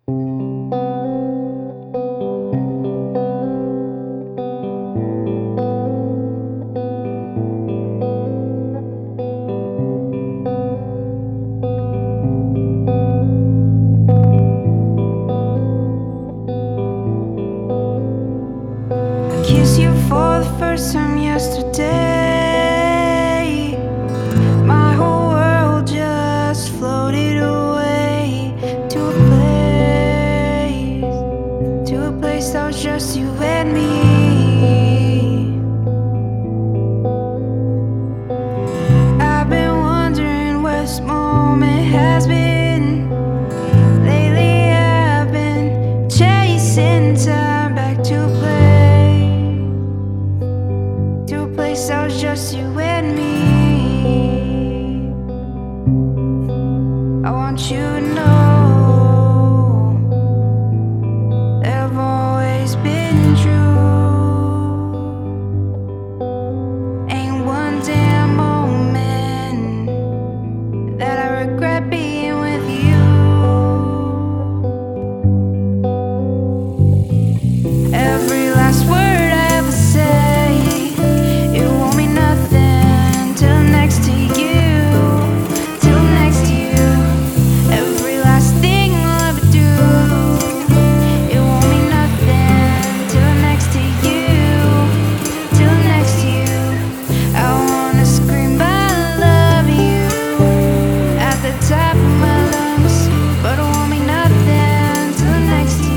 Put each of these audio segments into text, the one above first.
Kissed you for the first time yesterday. My whole world just floated away to a place that was just you and me. I've been wondering where this moment has been. Lately I've been chasing time back to a place that was just you and me. I want you to know that I've always been true. Ain't one damn moment that I regret being with you. Every last word I ever say, it won't mean nothing till next to you, till next to you. Every last thing I'll ever do, it won't mean nothing till next to you, till next to you. I wanna scream I love you at the top of my lungs, but it won't mean nothing till next to you.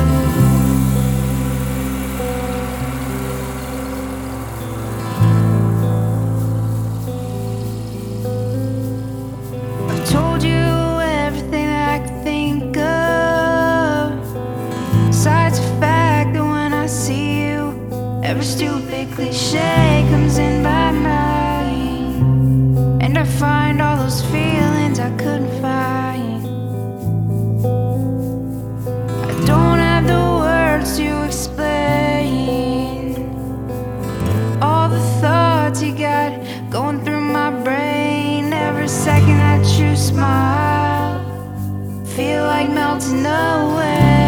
I've told you everything that I could think of. Besides the fact that when I see you, every stupid cliche comes in my mind, and I find all those feelings I couldn't find. I don't have the words to explain all the thoughts you got going through my brain. Every second that you smile, feel like melting away.